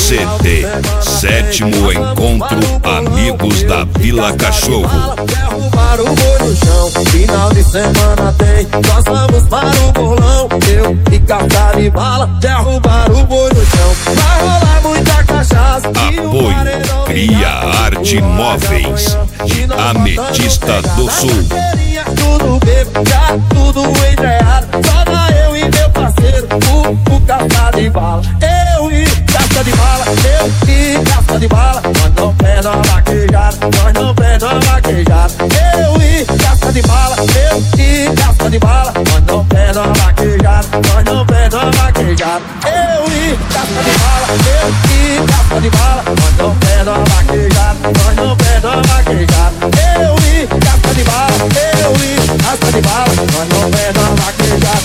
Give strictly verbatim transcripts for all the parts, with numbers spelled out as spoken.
C D, sétimo encontro Amigos da Vila Cachorro. Derrubar o boi no chão, final de semana tem, nós vamos para o bolão. Eu e Café de Bala, derrubar o boi no chão. Vai rolar muita cachaça. Apoio Cria Arte Móveis de Ametista do Sul. Tudo bebo, já tudo entreado. Só na eu e meu parceiro, o, o Café de Bala. Eu e Café de Bala, eu e Café de Bala. Nós não pé na vaquejada, nós não pé na vaquejada. Eu e Café de Bala, eu e Café de Bala. Nós não pé na vaquejada, nós não pé na vaquejada. Eu e Café de Bala, eu e Café de Bala. Nós não pé na vaquejada, nós não pé na vaquejada. Eu e Café de Bala, eu e Café de Bala. Nós não pé na vaquejada.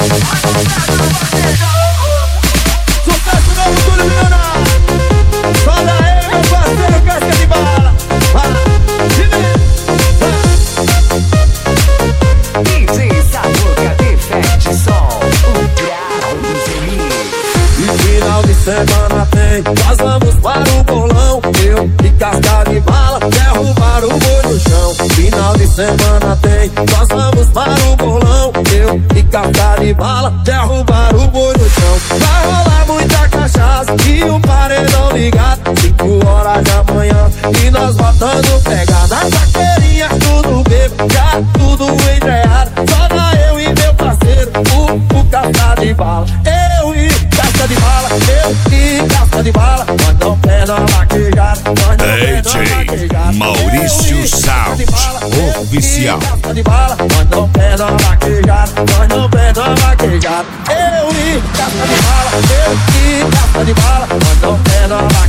Sucesso novo, Túlio Milionário. Fala aí, meu parceiro, Casca de Bala. D J Samuca de Fete Som, o bravo do Zeni. E final de semana tem, nós vamos para o bolão. Eu e Casca de Bala, derrubar o boi no chão. Final de semana tem, nós vamos para o bolão. Eu e Casca de Bala, derrubar o boi no chão. Vai rolar muita cachaça e um paredão ligado. Cinco horas da manhã e nós voltando pegada. As vaqueirinhas tudo bebo, já tudo entreado. Só na eu e meu parceiro, o, o Casca de Bala. Eu e Casca de Bala, eu e Casca de Bala. Nós não pé na vaquejada, nós não pé na vaquejada. Maurício Sound Oficial. Casca de Bala, nós não pé na vaquejada, nós não pé na vaquejada. Eu e Casca de Bala, eu e Casca de Bala. Nós não pé na vaquejada.